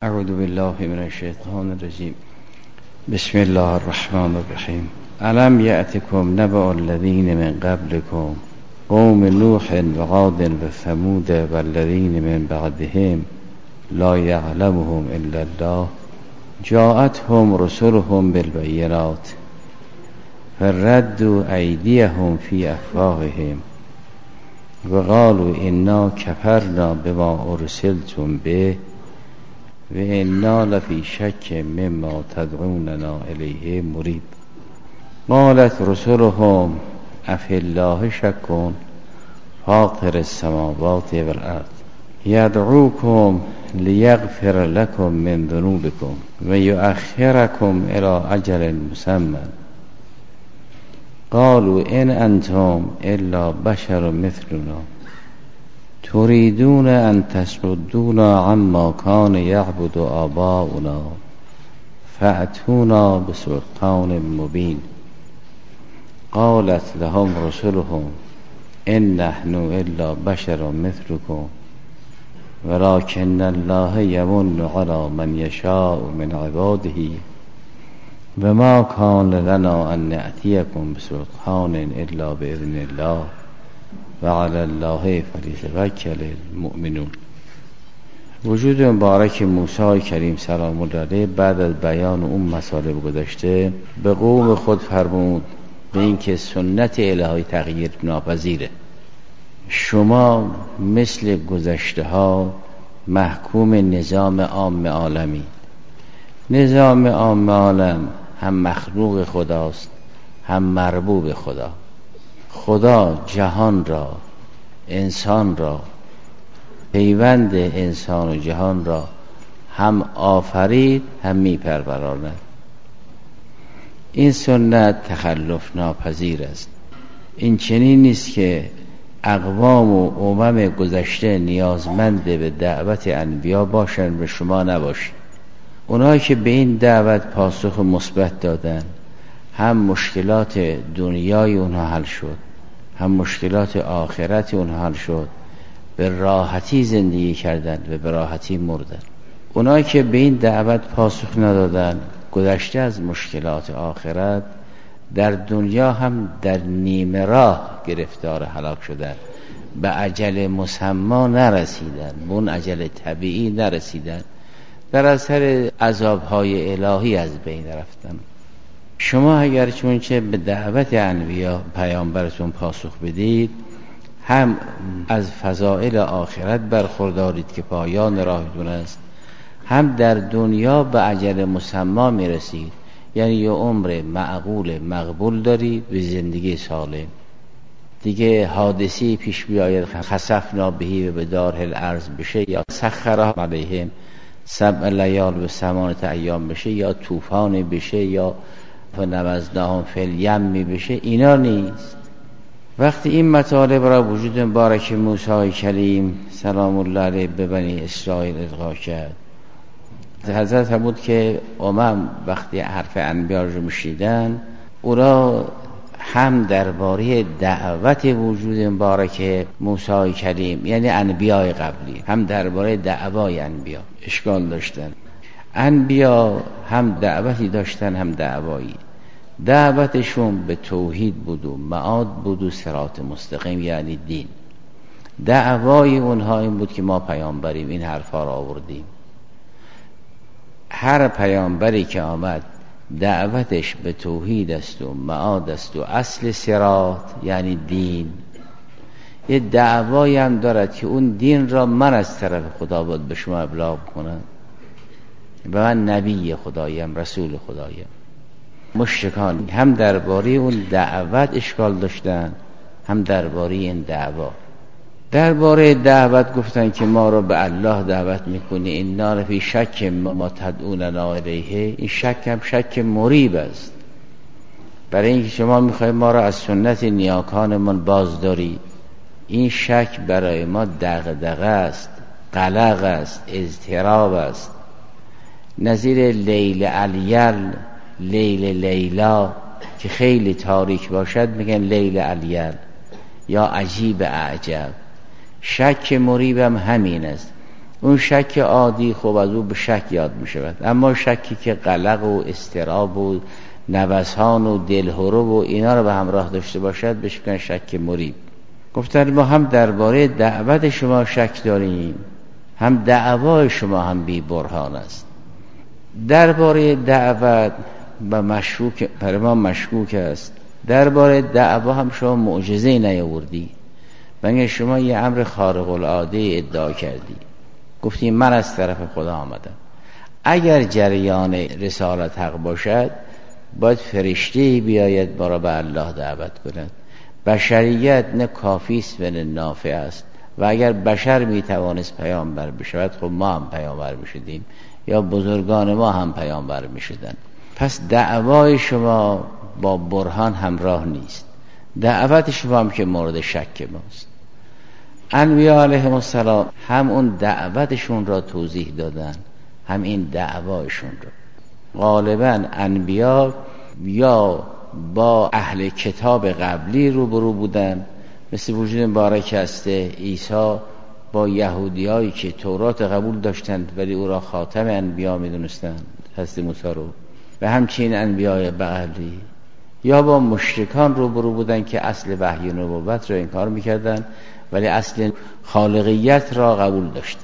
اعوذ بالله من الشیطان الرجیم. بسم الله الرحمن الرحیم. الم یأتکم نبأ الذین من قبلکم قوم نوح و عاد و ثمود و الذین من بعدهم لا یعلمهم الا الله جاءتهم رسلهم بالبینات فردوا ایدیهم فی افواههم و قالوا انا کفرنا بما ارسلتم به و انا لفی شک مما تدعوننا الیه مریب. قالت رسلهم افی الله شک فاطر السماوات والارض یدعوکم لیغفر لکم من ذنوبکم و یؤخرکم الی اجل مسمى قالوا ان انتم الا بشر مثلنا تريدون ان تصدونا عما كان يعبد آباؤنا فأتونا بسلطان مبين. قالت لهم رسلهم إن نحن إلا بشر مثلكم ولكن الله يمن على من يشاء من عباده وما كان لنا أن نأتيكم بسلطان إلا بإذن الله و علی الله فلیتوکل المؤمنون. وجود مبارک موسی کریم سلام الله علیه بعد از بیان اون مطالب گذشته به قوم خود فرمود به اینکه سنت الهی تغییر ناپذیره. شما مثل گذشته ها محکوم نظام عام عالمی. نظام عام عالم هم مخلوق خداست هم مربوب خدا. خدا جهان را، انسان را، پیوند انسان و جهان را هم آفرید هم میپروراند. این سنت تخلف ناپذیر است. این چنین نیست که اقوام و امم گذشته نیازمند به دعوت انبیا باشند و شما نباشید. اونایی که به این دعوت پاسخ مثبت دادن هم مشکلات دنیای اونها حل شد هم مشکلات آخرت اونها حل شد، به راحتی زندگی کردن و به راحتی مردن. اونایی که به این دعوت پاسخ ندادن گذشته از مشکلات آخرت در دنیا هم در نیمه راه گرفتار هلاک شدن، به اجل مسمى نرسیدن، به اون اجل طبیعی نرسیدن، در اثر عذابهای الهی از بین رفتن. شما اگر چونچه به دعوت انبیا پیامبرتون پاسخ بدید هم از فضائل آخرت برخوردارید که پایان راهتون است، هم در دنیا به اجل مسمى میرسید، یعنی یه عمر معقول مقبول دارید به زندگی سالم. دیگه حادثی پیش بیاید خسفنا بهی و به داره الارض بشه یا سخرها علیهم 7 لیال و 8 ایام بشه یا طوفان بشه یا نوزناهم فی الیم بشه، اینا نیست. وقتی این مطالب را وجود مبارک موسی کریم سلام الله علیه به بنی اسرائیل القا کرد، حضرت فرمود که وقتی حرف انبیا رو میشنیدن او را هم درباره دعوت وجود مبارک موسی کریم یعنی انبیای قبلی هم درباره دعوای انبیا اشکال داشتن. انبیا هم دعوتی داشتن هم دعوایی. دعوتشون به توحید بود و معاد بود و صراط مستقیم یعنی دین. دعوای اونها این بود که ما پیامبریم، این حرفا را آوردیم. هر پیامبری که آمد دعوتش به توحید است و معاد است و اصل صراط یعنی دین. یه دعوایی هم دارد که اون دین را من از طرف خدا باید به شما ابلاغ کنم و من نبی خدایم، رسول خدایم. مشرکان هم درباره اون دعوت اشکال داشتن هم درباره این دعوا. درباره دعوت گفتن که ما را به الله دعوت میکنی انا لفی شک ما تدعوننا الیه. این شک هم شک مریب است، برای اینکه شما میخواید ما را از سنت نیاکانمان باز دارید. این شک برای ما دغدغه است، قلق است، اضطراب است. نظیر لیل الیل، لیل لیلا که خیلی تاریک باشد میگن لیل الیل یا عجیب اعجب. شک مریبم همین است. اون شک عادی خب از او به شک یاد می شود، اما شکی که قلق و اضطراب و نوسان و دلهره و اینا رو به همراه داشته باشد بهش میگن شک مریب. گفتن ما هم درباره دعوت شما شک داریم، هم دعوای شما هم بی برهان است. درباره دعوت و مشکوک، برای ما مشکوک است. درباره دعوا هم شما معجزه‌ای نیاوردی، بلکه شما یه امر خارق العاده ادعا کردی، گفتی من از طرف خدا آمدم. اگر جریان رسالت حق باشد باید فرشته‌ای بیاید ما را به الله دعوت کند. بشریت نه کافی است و نه نافع است، و اگر بشر میتوانست پیامبر بشود خب ما هم پیامبر میشدیم یا بزرگان ما هم پیامبر میشدن. پس دعوای شما با برهان همراه نیست، دعوت شما هم که مورد شک ماست. انبیاء علیهم السلام هم اون دعوتشون را توضیح دادن، هم این دعوایشون را. غالبا انبیاء یا با اهل کتاب قبلی روبرو بودن، مثل وجود مبارک است عیسی با یهودیایی که تورات قبول داشتند ولی او را خاتم انبیا میدونستند، حضرت موسی رو، و همچنین انبیاء قبلی، یا با مشرکان روبرو بودن که اصل وحی و نبوت را انکار میکردن ولی اصل خالقیت را قبول داشتند.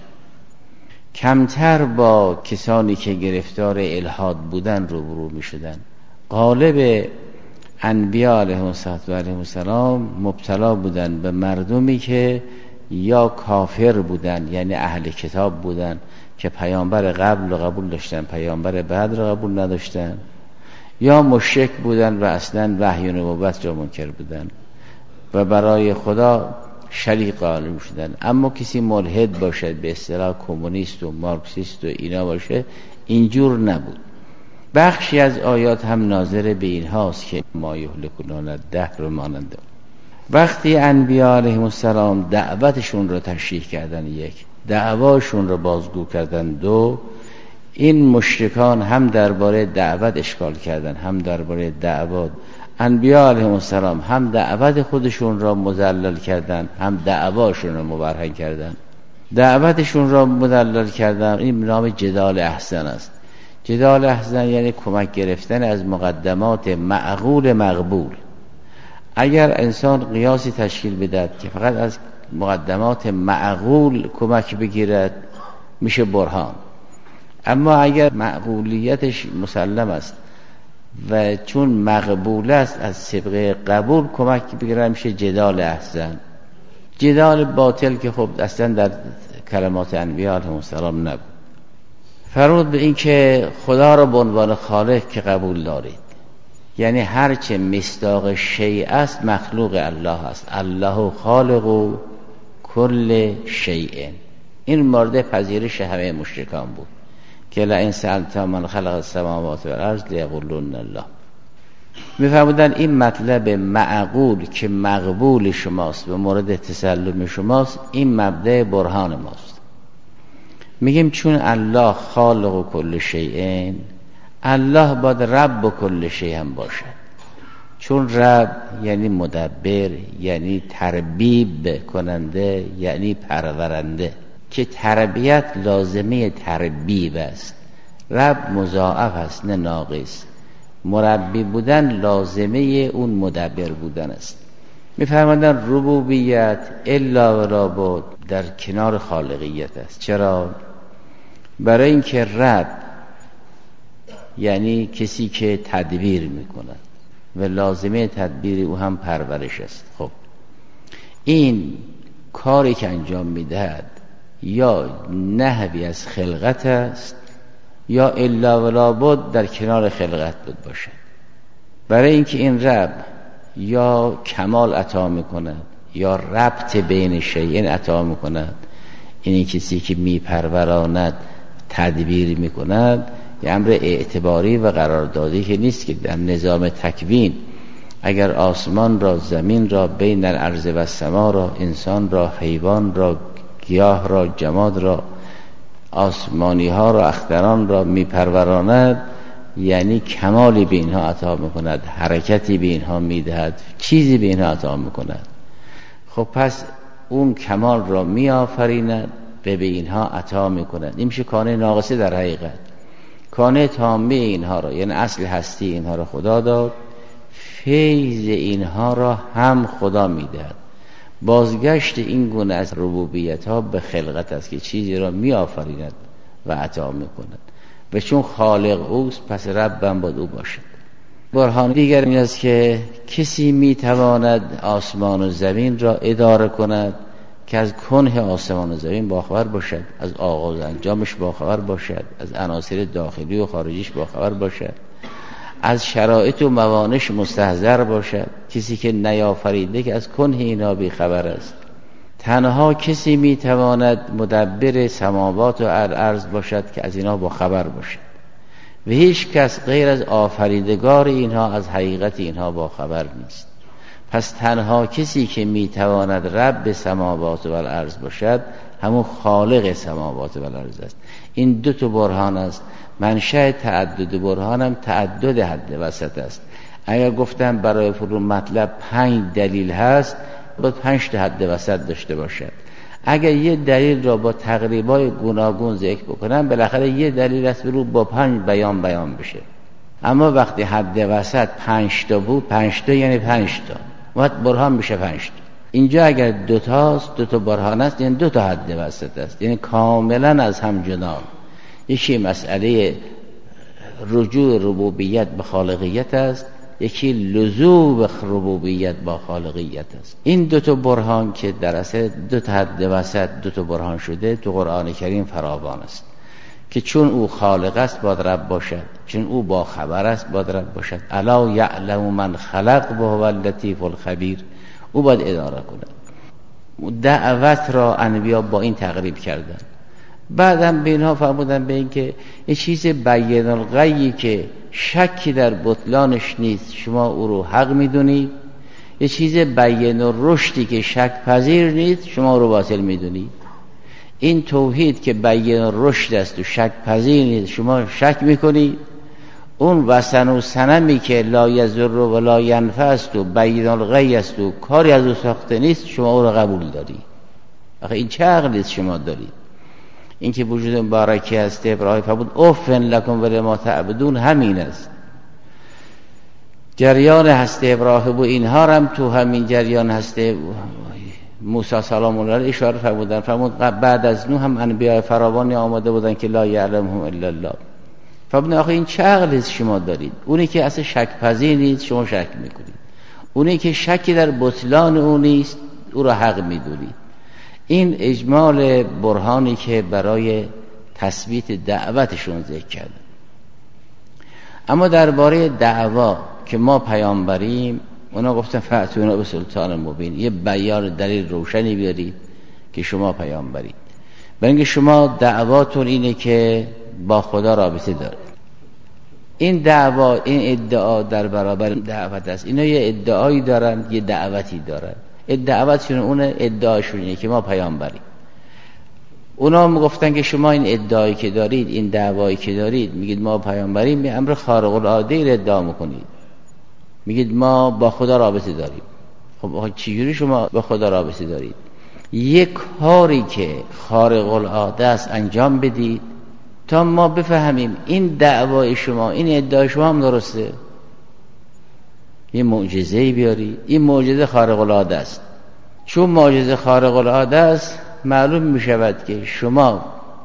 کمتر با کسانی که گرفتار الحاد بودن روبرو میشدن. غالب انبیاء علیهم السلام مبتلا بودن به مردمی که یا کافر بودن یعنی اهل کتاب بودن که پیامبر قبل رو قبول داشتن، پیامبر بعد رو قبول نداشتن، یا مشرک بودن و اصلا وحی و نبوت را منکر بودن و برای خدا شریک قائل شدن. اما کسی ملحد باشد به اصطلاح کمونیست و مارکسیست و اینا باشه، اینجور نبود. بخشی از آیات هم ناظر به این هاست که ما یهلکون الدهر مانند. وقتی انبیاء علیهم السلام دعوتشون رو تشریح کردن، یک، دعواشون رو بازگو کردن، دو، این مشرکان هم درباره دعوت اشکال کردن هم درباره دعوت. انبیاء علیهم السلام هم دعوت خودشون را مذلل کردن هم دعواشون را مبرهن کردن. دعوتشون را مذلل کردن این نام جدال احسن است. جدال احسن یعنی کمک گرفتن از مقدمات معقول مقبول. اگر انسان قیاسی تشکیل بدهد که فقط از مقدمات معقول کمک بگیرد میشه برهان، اما اگر معقولیتش مسلم است و چون مقبول است از سابقه قبول کمک بگیرد میشه جدال احسن. جدال باطل که خب اصلا در کلمات انبیاء علیهم السلام نبود. فرمود به این که خدا را به عنوان خالق که قبول دارید، یعنی هرچه مصداق شیء است مخلوق الله است. الله خالق کل شیء. این مورد پذیرش همه مشرکان بود که لئن سألت من خلق السماوات والارض لیقولن الله. میفرمودن این مطلب معقول که مقبول شماست و مورد تسلم شماست، این مبدأ برهان ماست. میگیم چون الله خالق کل شیء، الله باید رب کل شیء هم باشد. چون رب یعنی مدبر، یعنی تربیب کننده، یعنی پرورنده، که تربیت لازمه تربیب است. رب مضاعف است نه ناقص. مربی بودن لازمه اون مدبر بودن است. میفرمایند ربوبیت الا و لابد در کنار خالقیت است. چرا؟ برای اینکه رب یعنی کسی که تدبیر میکند و لازمه تدبیر او هم پرورش است. خب این کاری که انجام میدهد یا نحوی از خلقت است یا الا و لابد در کنار خلقت بود باشد. برای اینکه این رب یا کمال عطا میکند یا ربط بین شیئین عطا میکند، این کسی که میپروراند تدبیر میکند، یه امر اعتباری و قراردادی که نیست که در نظام تکوین اگر آسمان را، زمین را، بین الارض و السما را، انسان را، حیوان را، گیاه را، جماد را، آسمانی ها را، اختران را میپروراند، یعنی کمالی به اینها عطا میکند، حرکتی به اینها میدهد، چیزی به اینها عطا میکند. خب پس اون کمال را میآفریند و به اینها عطا میکنند. این میشه کانه ناقصه در حقیقت. کانه تامه اینها را، یعنی اصل هستی اینها را خدا داد، فیض اینها را هم خدا میدهد. بازگشت این گونه از ربوبیت ها به خلقت است که چیزی را میآفریند و عطا میکند و چون خالق اوست پس ربم باید او باشد. برهان دیگر این است که کسی میتواند آسمان و زمین را اداره کند که از کنه آسمان و زمین باخبر باشد، از آغاز انجامش باخبر باشد، از عناصر داخلی و خارجیش باخبر باشد، از شرایط و موانش مستحضر باشد. کسی که نیافریده که از کنه اینا بی خبر است. تنها کسی میتواند مدبر سماوات و ارض باشد که از اینا با خبر باشد و هیچ کس غیر از آفریدگار اینها از حقیقت اینها با خبر نیست. پس تنها کسی که میتواند رب سماوات و الارض باشد همون خالق سماوات و الارض است. این دو تا برهان است. منشأ تعدد برهان هم تعدد حد وسط است. اگر گفتم برای فرو مطلب 5 دلیل هست، باید 5 تا حد وسط داشته باشد. اگر یه دلیل را با تقریبای گوناگون ذکر بکنم، بالاخره یه دلیل است رو با 5 بیان بشه. اما وقتی حد وسط 5 تا بود، 5 تا یعنی 5 تا، وقت برهان میشه 5 تا. اینجا اگر 2 تاست، 2 تا برهان است، یعنی 2 تا حد وسط است، یعنی کاملا از هم جدا. یکی مسئله رجوع ربوبیت به خالقیت است، یکی لزوم ربوبیت با خالقیت است. این 2 تا برهان که در اصل 2 تا حد وسط 2 تا برهان شده تو قرآن کریم فراوان است که چون او خالق است باید رب باشد، چون او با خبر است باید رب باشد. الا یعلم من خلق و هو اللطیف الخبیر. او باید اداره کند. دعوت را انبیا با این تقریب کردند. بعدم به اینها فرمودن به این که این چیز بین الغیی که شکی در بطلانش نیست شما او رو حق میدونید، یه چیز بین الرشدی که شک پذیر نیست شما او رو باطل میدونید. این توحید که بین الرشد است و شک پذیر نیست شما شک میکنید. اون وثن و صنمی که لا یضر و لا ینفع است و بین الغی است و کاری از او ساخته نیست شما او رو قبول دارید. آخه این چه عقلی است شما دارید؟ این که وجود مبارکی هست ابراهیم فرمود اوفن لکم ولما تعبدون، همین است. جریان هست ابراهیم و اینها هم تو همین جریان هست موسی سلام الله علیه اشاره فرمود بعد از نوح هم انبیاء فراوانی آماده بودن که لا یعلمهم الا الله. فرمود آخه این چه عقلی است شما دارید؟ اونی که اصلا شک پذیر نیست شما شک میکنید، اونی که شکی در بطلان اون نیست او را حق میدونید. این اجمال برهانی که برای تثبیت دعوتشون ذکر کردن. اما درباره دعوا که ما پیامبریم، اونا گفتن فأتونا به سلطان مبین، یه بیان دلیل روشنی بیارید که شما پیامبرید. برای اینکه شما دعواتون اینه که با خدا رابطه دارید. این دعوا، این ادعا در برابر دعوت است. اینا یه ادعایی دارن، یه دعوتی دارن. دعوتشون اون ادعاشون اینه که ما پیامبریم. اونا میگفتن که شما این ادعایی که دارید، این دعوایی که دارید، میگید ما پیامبریم، به امر خارق العاده را ادعا میکنید. میگید ما با خدا رابطه داریم. خب چجوری شما با خدا رابطه دارید؟ یک کاری که خارق العاده است انجام بدید تا ما بفهمیم این دعوای شما، این ادعای شما هم درسته. یه معجزه‌ای بیاری، این معجزه خارق العاده است. چون معجزه خارق العاده است معلوم می شود که شما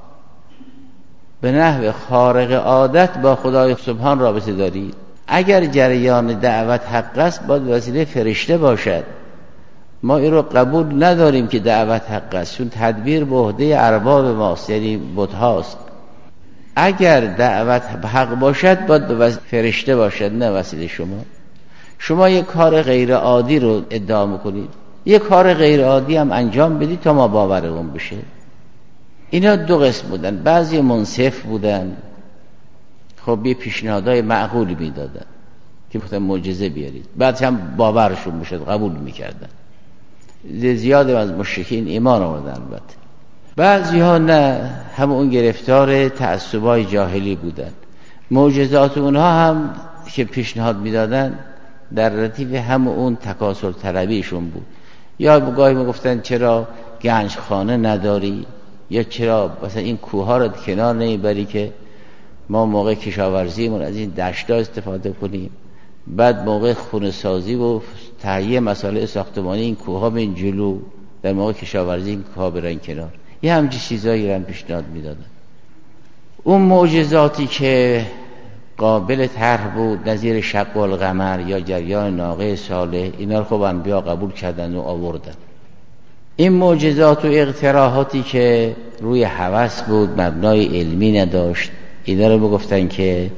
به نحو خارق عادت با خدای سبحان رابطه دارید. اگر جریان دعوت حق است باید وسیله فرشته باشد. ما این رو قبول نداریم که دعوت حق است، چون تدبیر به عهده ارباب ماست، یعنی بت هاست. اگر دعوت حق باشد باید به فرشته باشد، نه وسیله شما. شما یک کار غیر عادی رو ادعا میکنید، یک کار غیر عادی هم انجام بدید تا ما باورمون بشه. اینا 2 قسم بودن. بعضی منصف بودن، خب یه پیشنهادهای معقولی میدادن که مثلا معجزه بیارید، بعد هم باورشون میشد، قبول میکردن. زیاد از مشرکین ایمان آوردن. البته بعضی ها نه، هم اون گرفتار تعصبای جاهلی بودن. معجزات اونها هم که پیشنهاد میدادن در ردیف هم اون تکاسل طلبیشون بود. یا گاهی میگفتن چرا گنج خانه نداری؟ یا چرا مثلا این کوها رو کنار نمیبری که ما موقع کشاورزیمون از این دشتا استفاده کنیم، بعد موقع خونه سازی و تهیه مسائل ساختمانی این کوها به این جلو، در موقع کشاورزی این کوها برن کنار. یه همچین چیزایی رو پیشنهاد میدادن. اون معجزاتی که قابل طرح بود نظیر شق القمر یا جریان ناقه صالح، اینا رو خب انبیا قبول کردن و آوردن. این معجزات و اقتراحاتی که روی هوس بود، مبنای علمی نداشت، اینا رو بگفتن که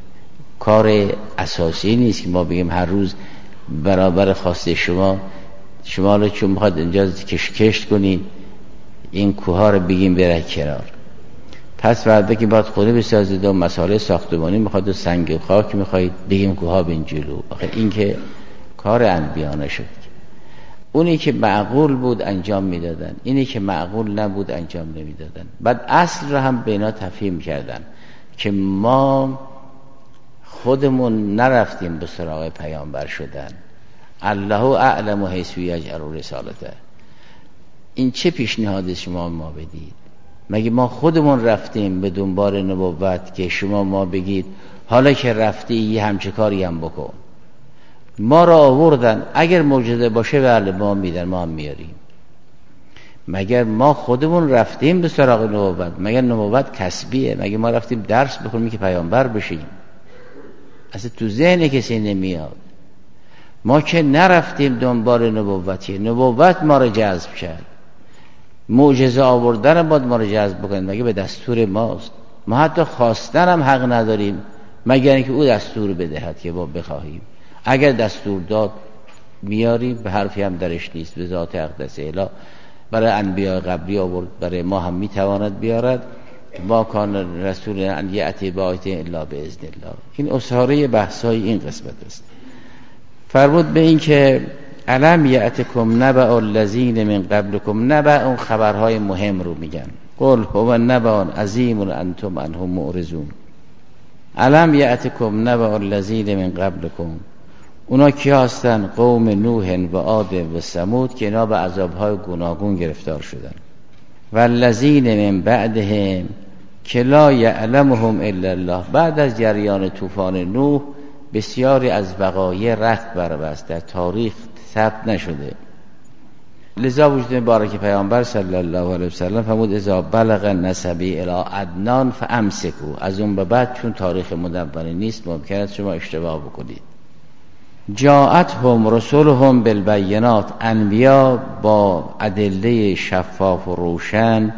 کار اساسی نیست که ما بگیم هر روز برابر خواسته شما رو چون میخواد اینجا کشت کنید این کوها رو بگیم بره کنار، پس بعد که باید خونه بسازید و مسائل ساختمانی میخواد و سنگ و خاک میخواید بگیم کوها بین جلو. آخه این که کار انبیا نشد. اونی که معقول بود انجام میدادن، اینی که معقول نبود انجام نمیدادن. بعد اصل رو هم به اینا تفهیم کردن که ما خودمون نرفتیم به سراغ پیامبر شدن، الله اعلم حیث یجعل رسالته. این چه پیشنهادی شما ما بدید؟ مگه ما خودمون رفتیم به دنبال نبوت که شما ما بگید حالا که رفتی یه همچه کاری هم بکن؟ ما را آوردن، اگر معجزه باشه بله ما میدن، ما هم میاریم. مگر ما خودمون رفتیم به سراغ نبوت؟ مگر نبوت کسبیه؟ مگر ما رفتیم درس بخونیم که پیامبر بشیم؟ اصلا تو ذهن کسی نمیاد. ما که نرفتیم دنبال نبوتی، نبوت ما را جذب کرد، معجزه آوردن باید ما را جذب بکنه، مگه به دستور ماست؟ ما حتی خواستن هم حق نداریم مگر اینکه او دستور بدهد که ما بخواهیم. اگر دستور داد میاریم، به حرفی هم درش نیست، به ذات اقدس اله برای انبیاء قبلی آورد، برای ما هم میتواند بیارد. ما کان رسول ان یأتی بآیة الا باذن الله. این اساره بحثای این قسمت است. فرمود به این که الم یأتکم نبأ الذین من قبلکم. نبأ اون خبرهای مهم رو میگن. قل هو نبأ عظیم انتم عنه معرضون. الم یأتکم نبأ الذین من قبلکم. اونا کی هستن؟ قوم نوح و عاد و ثمود که اینا به عذابهای گوناگون گرفتار شدن. و الذین من بعدهم که لا یعلمهم الا الله. بعد از جریان طوفان نوح بسیاری از وقایع رخت بربست، در تاریخ ثبت نشده. لذا وجود مبارک پیامبر صلی الله علیه وسلم فرمود اذا بلغ نسبی الی عدنان فامسکوا. از اون به بعد چون تاریخ مدون نیست ممکن است شما اشتباه بکنید. جاءتهم رسولهم بالبینات. انبیا با ادله شفاف و روشن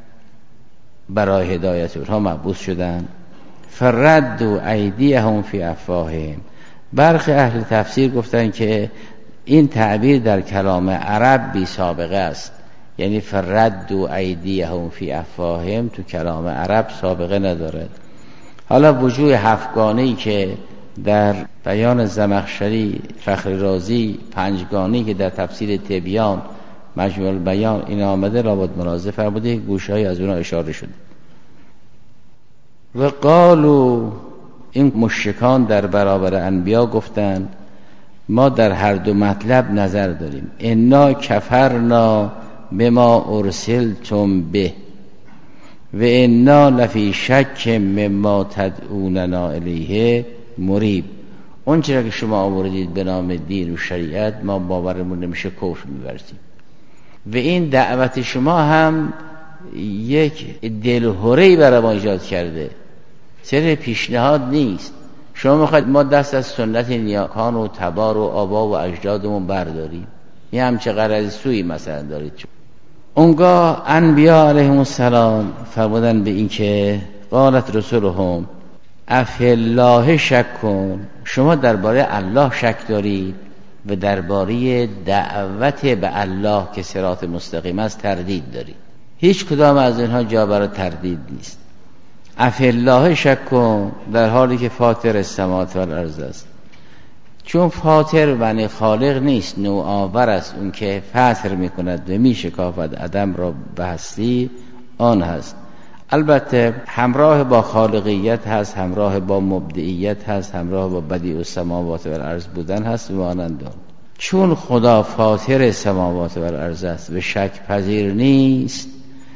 برای هدایت اونها مبعوث شدند. فردوا ایدیهم فی افواههم. برخی اهل تفسیر گفتن که این تعبیر در کلام عرب بی سابقه است، یعنی فردوا ایدیهم فی افواههم تو کلام عرب سابقه ندارد. حالا وجوه هفتگانه‌ای که در بیان زمخشری، فخر رازی، پنجگانه‌ای که در تفسیر تبیان، مجموع البیان این آمده لابد ملاحظه فرموده، گوشه‌ای از اونها اشاره شده. و قالوا، این مشرکان در برابر انبیا گفتند ما در هر دو مطلب نظر داریم. انا کفرنا بما ارسلتم به و انا لفی شک مما تدعوننا الیه مریب. اون چرا که شما آوردید به نام دین و شریعت ما باورمون نمیشه، کفر می‌ورزیم. و این دعوت شما هم یک دلهره‌ای برای ما ایجاد کرده، سر پیشنهاد نیست. شما میخواید ما دست از سنت نیاکان و تبار و آبا و اجدادمون برداریم، یه همچه غرض سوی مثلا دارید. اونگاه انبیاء علیهم السلام فرمودن به این که قالت رسولهم افی الله شک کن. شما درباره الله شک دارید و درباره دعوت به الله که صراط مستقیم است تردید دارید. هیچ کدام از اینها جا برای تردید نیست. افی الله شک کن در حالی که فاطر السماوات و الارض است. چون فاطر معنی خالق نیست، نوآور است. اون که فطر میکند و میشکافد عدم را به هستی آن هست. البته همراه با خالقیت هست، همراه با مبدعیت هست، همراه با بدیع السماوات و الارض بودن هست و مانند آن. چون خدا فاطر السماوات و الارض است و شک پذیر نیست،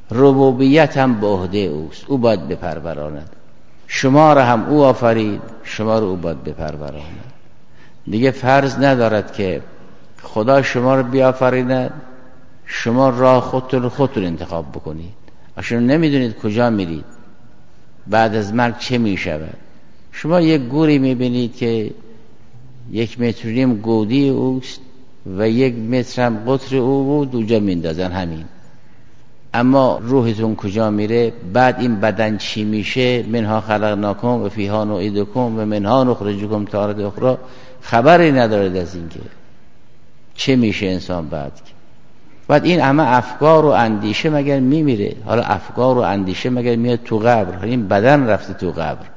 ربوبیت هم به عهده اوست، او باید بپروراند. شما را هم او آفرید، شما را او باید بپروراند. دیگه فرض ندارد که خدا شما را بیافریند، شما راه خودتون انتخاب بکنید. شما نمیدونید کجا میرید، بعد از مرگ چه میشود. شما یک گوری میبینید که 1.5 متر گودی اوست و 1 متر هم قطر او بود، اونجا میندازن همین. اما روحتون کجا میره؟ بعد این بدن چی میشه؟ منها خلقناکم و فیها نعیدکم و منها نخرجکم تارة اخرى. خبری ندارد از این که چه میشه انسان بعد این همه افکار و اندیشه مگر میمیره؟ حالا افکار و اندیشه مگر میاد تو قبر؟ این بدن رفته تو قبر.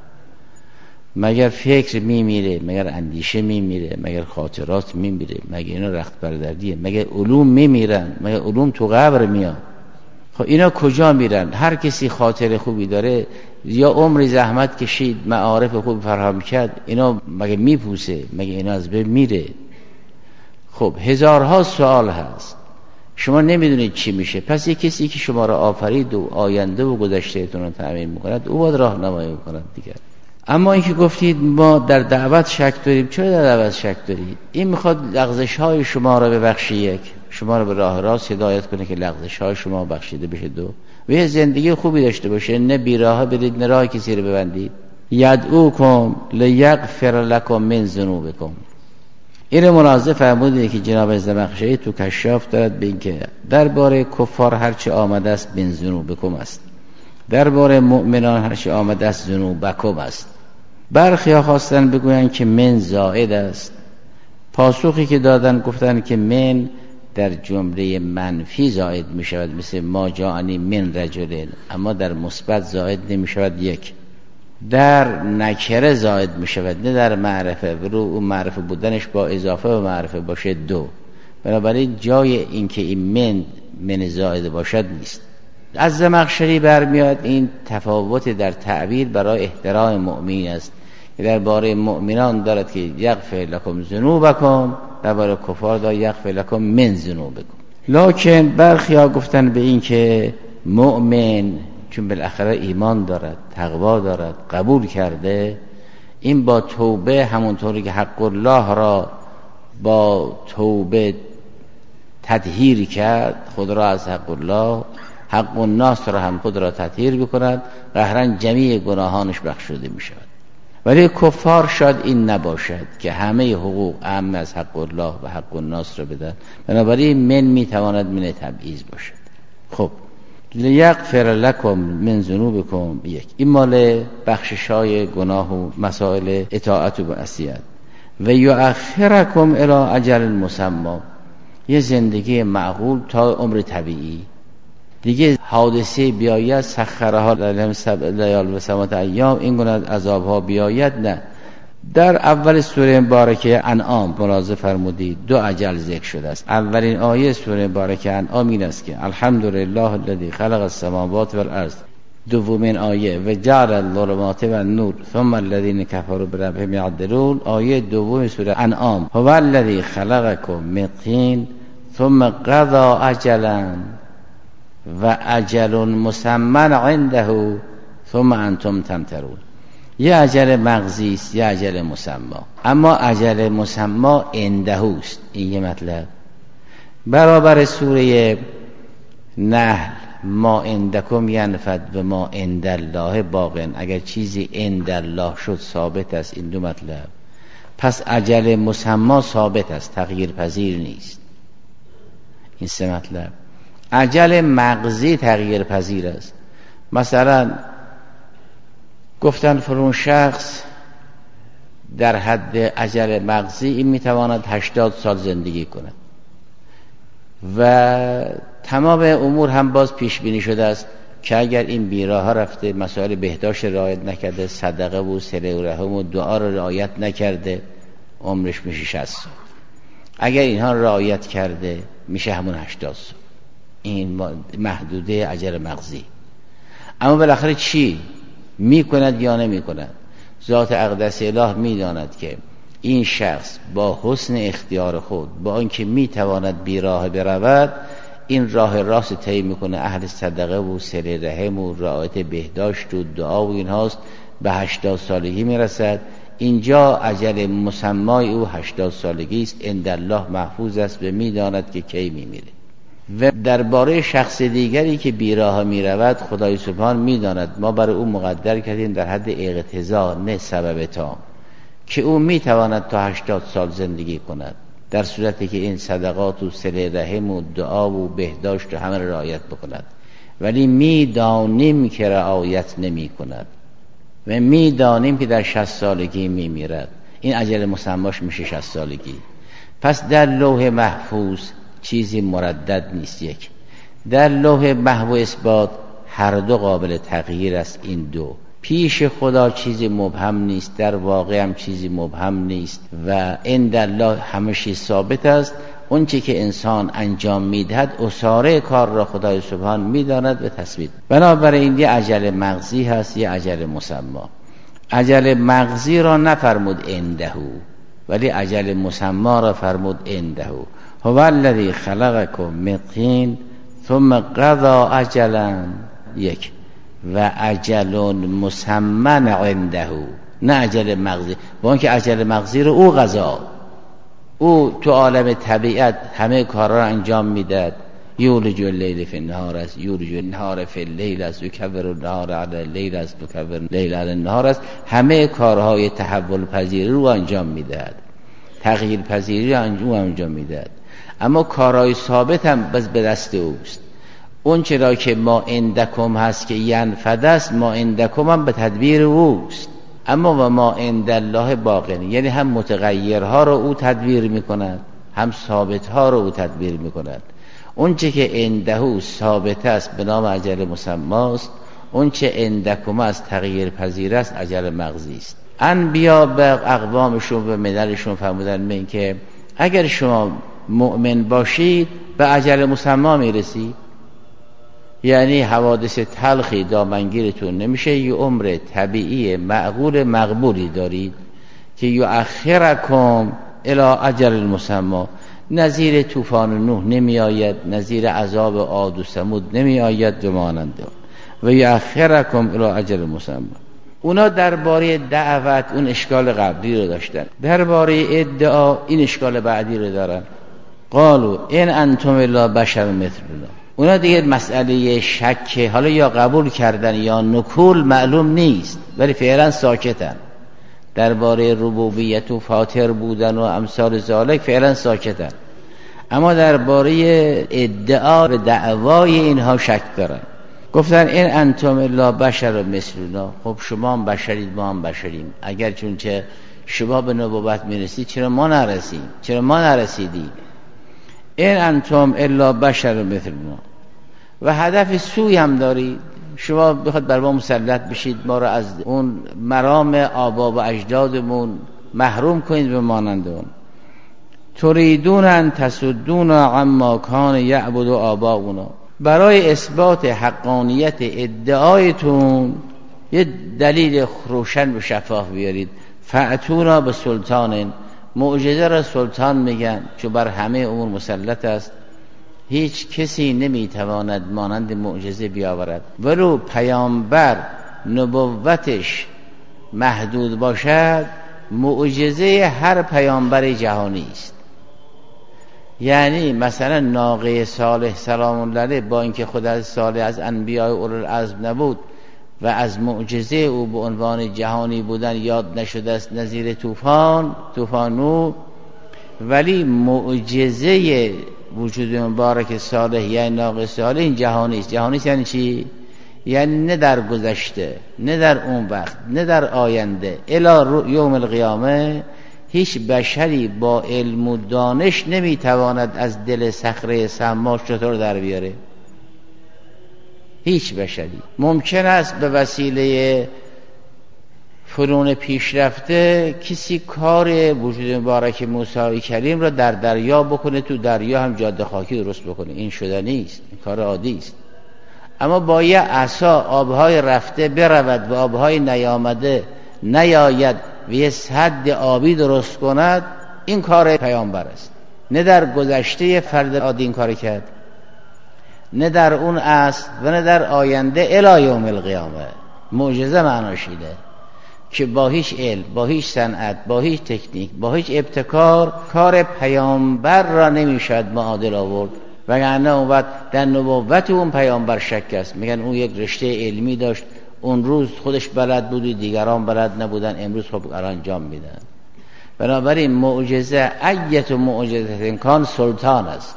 مگر فکر میمیره؟ مگر اندیشه میمیره؟ مگر خاطرات میمیره؟ مگر اینا رخت بردردیه؟ مگر علوم میمیرن؟ مگر علوم تو قبر میاد؟ خب اینا کجا میرن؟ هر کسی خاطر خوبی داره یا عمری زحمت کشید، معارف خوب فراهم کرد، اینا مگه میپوسه؟ مگه اینا از بین میره؟ خب هزارها سوال هست، شما نمیدونید چی میشه. پس یک کسی که شما را آفرید و آینده و گذشتهتون رو تأمین میکند، او باید راهنمایی میکند دیگر. اما اینکه گفتید ما در دعوت شک داریم، چرا در دعوت شک دارید؟ این میخواد لغزش های شما را ببخشه، یک شما را به راه راست هدایت کنه که لغزش های شما بخشیده بشه، دو و یه زندگی خوبی داشته باشه، نه بیراه برید، نه راه کسی رو ببندید. یدعوکم لیغفر لکم من ذنوبکم. این ملاحظه فرمودید که جناب زمخشری تو کشاف دارد به این که درباره کفار هرچه آمده است من ذنوبکم است، درباره مؤمنان هرچه آمده است ذنوبکم است. برخی ها خواستن بگویند که من زائد است. پاسخی که دادن گفتن که من در جمله منفی زائد می شود، مثل ما جاءنی من رجل، اما در مثبت زائد نمی شود. یک در نکره زائد می شود، نه در معرفه، ولو اون معرفه بودنش با اضافه و معرفه باشه. دو بنابراین جای این که این من زائد باشد نیست. از زمخشری برمیاد این تفاوت در تعبیر برای احترام مؤمنین است که درباره مؤمنان دارد که یغفر لکم ذنوبکم، درباره کفار دارد یغفر لکم من ذنوبکم. لکن برخی ها گفتن به این که مؤمن چون بالاخره ایمان دارد، تقوا دارد، قبول کرده، این با توبه همونطوری که حق الله را با توبه تطهیر کرد خود را از حق الله، حق الناس را هم خود را تطهیر بکند، قهرا جمیع گناهانش بخشوده می شود. ولی کفار شاید این نباشد که همه حقوق اعم از حق الله و حق الناس را بدن، بنابراین من می تواند من تبعیض باشد. خب لیغفر لکم من ذنوبکم، یک این مال بخششای گناه و مسائل اطاعت و معصیت. و یؤخرکم الی اجل مسمی، یه زندگی معقول تا عمر طبیعی. دیگه حادثه بیاید سخرها لهم سبع لیال و 7 ایام، این گونه عذابها بیاید نه. در اول سوره مبارکه انعام ملاحظه فرمودید 2 اجل ذکر شده است. اولین آیه سوره مبارکه انعام این است که الحمدلله الذی خلق السماوات والارض. دومین آیه و جعل الظلمات والنور ثم الذین کفروا بربهم یعدلون. آیه دوم سوره انعام هو الذی خلقکم من طین ثم قضى اجلا و اجل مسمى عنده ثم انتم تمترون. یه اجل مغزی است، یه اجل مسمى، اما اجل مسمى عنده است. این یه مطلب. برابر سوره نحل ما عندکم ینفد و ما عند الله باق، اگر چیزی عند الله شد ثابت است. این 2 مطلب. پس اجل مسمى ثابت است، تغییر پذیر نیست. این 3 مطلب. اجل مغزی تغییر پذیر است. مثلا گفتن فرون شخص در حد اجل مغزی این میتواند 80 سال زندگی کند و تمام امور هم باز پیش بینی شده است که اگر این بیراه رفته، مسائل بهداشت رعایت نکرده، صدقه و صله رحم و دعا را رعایت نکرده، عمرش میشه 60 سال. اگر اینها رعایت کرده میشه همون 80 سال. این محدوده اجل مغزی. اما بالاخره چی میکند یا نمیکند؟ ذات اقدس اله میداند که این شخص با حسن اختیار خود، با اینکه میتواند بیراه برود، این راه راست طی میکنه، اهل صدقه و صله رحم و رعایت بهداشت و دعا و اینهاست، به 80 سالگی میرسد. اینجا اجل مسمای او 80 سالگی است، عند الله محفوظ است و میداند که کی میمیره. و درباره شخص دیگری که بیراه میرود خدای سبحان میداند، ما برای او مقدر کردیم در حد اقتضا نه سبب تام، که او میتواند تا 80 سال زندگی کند در صورتی که این صدقات و صله رحم و دعا و بهداشت و همه رعایت بکند، ولی میدانیم که رعایت نمی کند و میدانیم که در 60 سالگی میمیرد. این اجل مسماش میشه 60 سالگی. پس در لوح محفوظ چیزی مردد نیست. یک، در لوح محو اثبات هر دو قابل تغییر است. این دو پیش خدا چیزی مبهم نیست، در واقع هم چیزی مبهم نیست و عند الله همه چیز ثابت است. اون چی که انسان انجام میدهد اساره کار را خدای سبحان میداند و تثبیت. بنابراین یه اجل مغزی هست، یه اجل مسما. اجل مغزی را نفرمود عنده، ولی اجل مسما را فرمود عنده. هو الذی خلقکم من طین ثم قضا اجلا، یک، و اجل مسمى عنده، نه اجل مغزی. با اینکه اجل مغزی رو او قضا، او تو عالم طبیعت همه کارا را انجام میداد. یولج اللیل فی النهار است، یولج النهار فی اللیل است، یکور النهار علی اللیل است، یکور اللیل علی النهار است. همه کارهای تحول پذیری رو انجام میداد، تغییر پذیری رو انجام میداد. اما کارهای ثابت هم بس به دست اوست. اون چرا که ما عندکم هست که ینفد است، ما عندکم هم به تدبیر اوست. اما و ما عند الله باقی، یعنی هم متغیرها رو او تدبیر میکند، هم ثابتها رو او تدبیر میکند. اون چه که عنده ثابت است به نام اجل مسماست، اون چه عندکم است تغییر پذیر است اجل مغزی است. انبیا به اقوامشون و مللشون فرمودن من که اگر شما مؤمن باشید به اجل مسما میرسید، یعنی حوادث تلخی دامنگیرتون نمیشه، یه عمر طبیعی معقول مقبولی دارید که یؤخرکم الی اجل مسما. نظیر طوفان نوح نمی آید، نظیر عذاب عاد و ثمود نمی آید و ماننده. و یؤخرکم الی اجل مسما. اونا درباره دعوت اون اشکال قبلی رو داشتن، درباره ادعا این اشکال بعدی رو دارن. قالوا ان انتم الا بشر مثلنا. اونا دیگه مسئله شک حالا یا قبول کردن یا نکول معلوم نیست، ولی فعلا ساکتن درباره ربوبیت و فاطر بودن و امثال ذالک، فعلا ساکتن. اما درباره ادعا و دعوای اینها شک دارن. گفتن این انتم الا بشر مثلنا. خب شما هم بشرید، ما هم بشریم. اگر چون چه شما به نبوت میرسید چرا ما نرسیم؟ چرا ما نرسیدیم؟ این انتم الا بشر مثلنا. و هدف سوی هم دارید، شما بخواد بر ما مسلط بشید، ما را از اون مرام آبا و اجدادمون محروم کنید به مانند اون. تریدون ان تصدون عما کان یعبد آباؤنا. برای اثبات حقانیت ادعایتون یه دلیل روشن و شفاف بیارید. فأتونا به سلطان. معجزه را سلطان میگن چون بر همه امور مسلط است، هیچ کسی نمیتواند مانند معجزه بیاورد. ولو پیامبر نبوتش محدود باشد، معجزه هر پیامبر جهانی است. یعنی مثلا ناقه صالح سلام الله علیه با اینکه خود از صالح از انبیاء اولوالعزم نبود و از معجزه او به عنوان جهانی بودن یاد نشده است نظیر طوفانو، ولی معجزه وجود مبارک صالح یعنی ناقه صالح این جهانی است. جهانی است یعنی چی؟ یعنی نه در گذشته، نه در اون وقت، نه در آینده، الی یوم القیامه هیچ بشری با علم و دانش نمیتواند از دل صخره سما چطور در بیاره. هیچ بشری. ممکن است به وسیله فنون پیشرفته کسی کار وجود مبارک موسی کلیم را در دریا بکنه، تو دریا هم جاده خاکی درست بکنه. این شده نیست، این کار عادی است. اما با یه عصا آبهای رفته برود و آبهای نیامده نیاید و یه سد آبی درست کند، این کار پیامبر است. نه در گذشته فرد عادی این کار کرد. نه در اون اصل و نه در آینده الی یوم القیامه. معجزه معناش اینه که با هیچ علم، با هیچ صنعت، با هیچ تکنیک، با هیچ ابتکار کار پیامبر را نمیشد معادل آورد، وگرنه اون وقت در نبوت اون پیامبر شک است. میگن اون یک رشته علمی داشت، اون روز خودش بلد بود، دیگران بلد نبودن، امروز خب انجام میدن. بنابراین معجزه ایت معجزه کان سلطان است،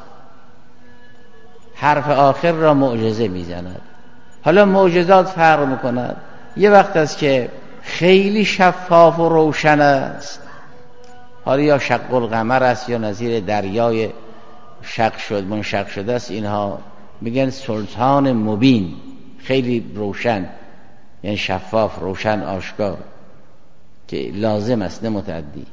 حرف آخر را معجزه میزند. حالا معجزات فرق میکند. یه وقت است که خیلی شفاف و روشن است، حالا یا شق القمر است یا نظیر دریای منشق شده است، اینها میگن سلطان مبین، خیلی روشن، یعنی شفاف، روشن، آشکار، که لازم است نه متعدی.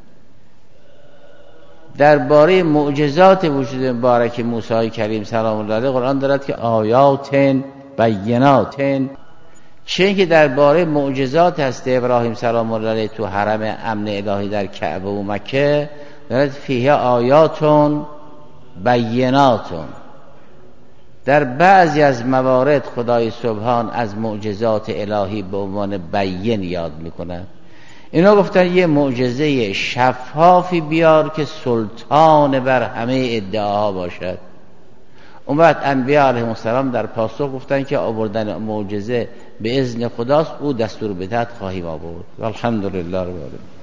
درباره معجزات وجود مبارک موسی کریم سلام الله علیه قرآن دارد که آیات بینات، چه که درباره معجزات هست ابراهیم سلام الله علیه تو حرم امن الهی در کعبه و مکه دارد فیه آیات بینات. در بعضی از موارد خدای سبحان از معجزات الهی به عنوان بین یاد میکنه. اینا گفتن یه معجزه شفافی بیار که سلطان بر همه ادعاها باشد. اون وقت انبیاء علیهم السلام در پاسخ گفتن که آوردن معجزه به اذن خداست، او دستور بدهد خواهیم آورد. والحمدلله رب العالمین.